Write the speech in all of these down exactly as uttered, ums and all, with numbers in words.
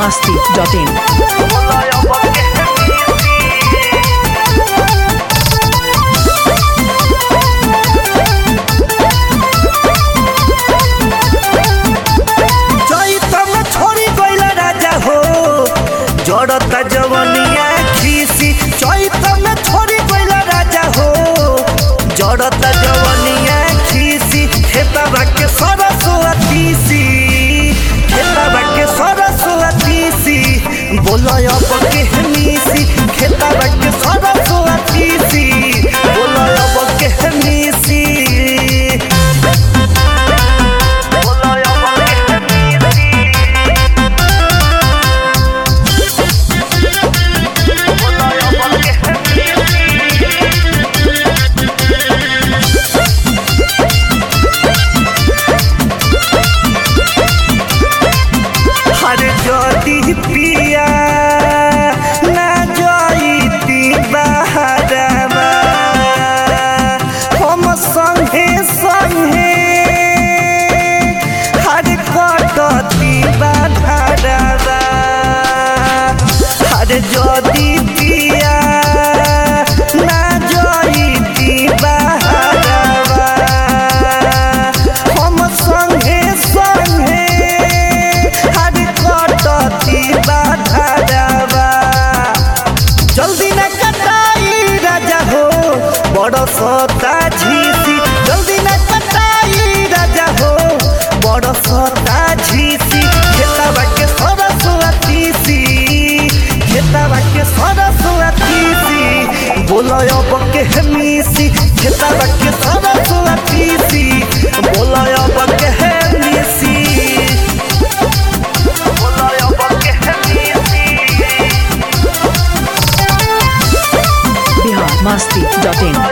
masti dot in. जड़ता जवनिया खीसी चैत में छोड़ी गइला राजा हो जड़ता जवनिया खीसी खेतबा के सरसुआ तीसी खेतबा के सरसुआ तीसी बोलय अब के मीसी खेतबा के सरसुआ तीसी बोलय अब के मीसी पिया ना जाइती बहरवा हम संगे संगे हर कटती बहरवा हर जदि पिया ना जाइती बहरवा हम संगे संगे जल्दी न कटाई राजा हो बड़ सता झीसी जल्दी न कटाई राजा हो बड़ सता झीसी खेतबा के सरसुआ तीसी खेतबा के सरसुआ तीसी बोलय अब के मीसी खेतबा के सरसुआ तीसी बोलय अब के मीसी masti dot in.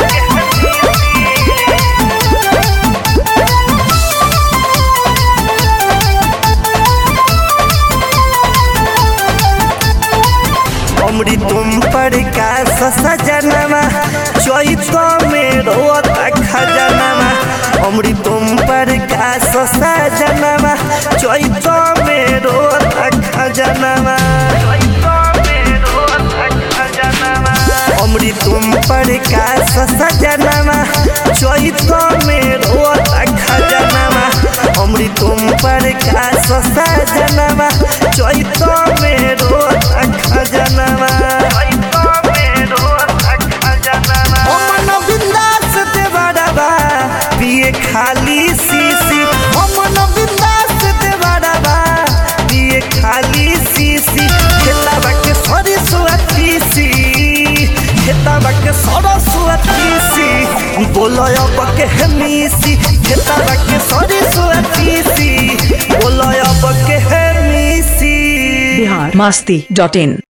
अमरी तुम पर का सजनवा चैत में रोता खजनवा अमरी तुम पर का सजनवा चैत में रोता खजनवा अमरी तुम पर का सजनवा चैत में रोता खजनवा अमरी तुम पर का सजनवा चैत में रोता खजनवा अमन बिंदास देवरवा पिए खाली सीसी अमन बिंदास देवरवा पिए खाली सीसी खेतबा के सरसुआ तीसी खेतबा के सरसुआ तीसी बोलय अब के मीसी खेतबा के सरसुआ तीसी बोलय अब के मीसी Bihar masti dot in.